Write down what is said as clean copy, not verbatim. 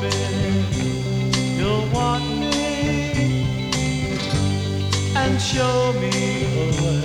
me, you'll want me and show me a way.